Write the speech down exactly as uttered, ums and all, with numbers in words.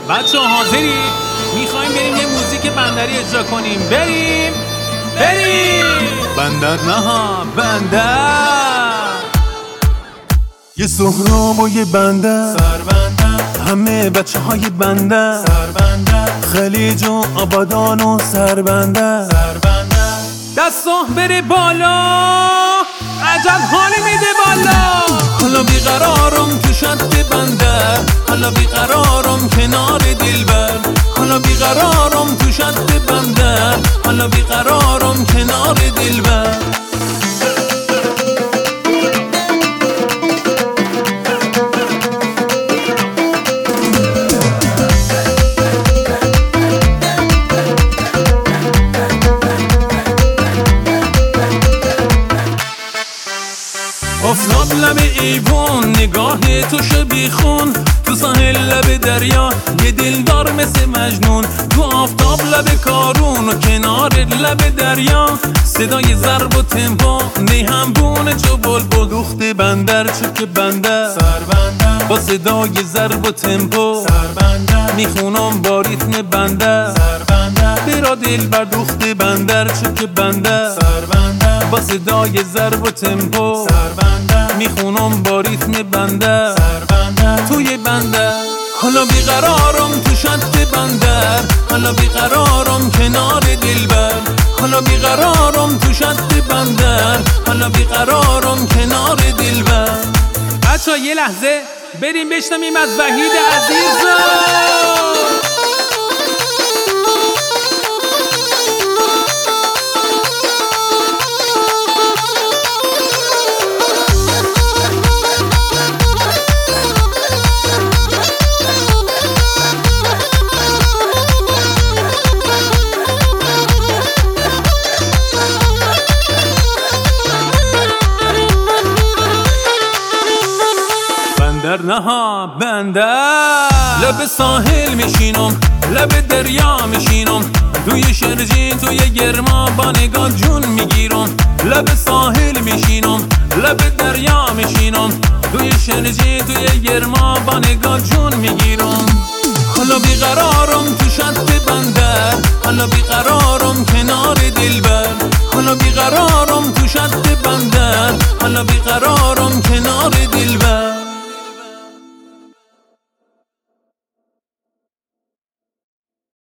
بچه ها حاضری؟ میخوایم بریم یه موزیک بندری اجرا کنیم. بریم بریم بندر نه ها بندر. یه سهراب و یه بندر، سربندر همه بچه های بندر، سربندر خلیج و آبادان و سربندر. سربندر دستا بره بالا، عجب حالی میده بالا. حالا بیقرارم تو شط بندر، حالا بیقرارم کنار دلبر، حالا بیقرارم تو شط بندر، حالا بیقرارم کنار دلبر. آفتاب لب ایوان، نگاه تو شبیه خون، تو ساحل لب دریا یه دلدار مثل مجنون. تو آفتاب لب کارون و کنار لب دریا، صدای ضرب و تمپو نیهمبون جو بلبل. دوخت بندر چک بندر، سربندر با صدای ضرب و تمپو سربندر میخونم با ریتم بندر. سربندر برا دل بر دوخت بندر چک بندر، سربندر با صدای ضرب و تمپو سربندر میخونم با ریتم بندر. سربندر توی بندر حالا بیقرارم تو شط بندر، حالا بیقرارم کنار دلبر، حالا بیقرارم تو شط بندر، حالا بیقرارم کنار دلبر. بچه ها یه لحظه بریم بشنویم از وحید عزیز. بندر نه ها بندر، لب ساحل میشینم، لب دریا میشینم، توی شرجین توی گرما با نگاه جون میگیرم. لب ساحل میشینم، لب دریا میشینم، توی شرجین توی گرما با نگاه جون میگیرم. حالا بیقرارم تو شط بندر، حالا بیقرارم کنار دلبر، حالا بیقرارم تو شط بندر، حالا بیقرارم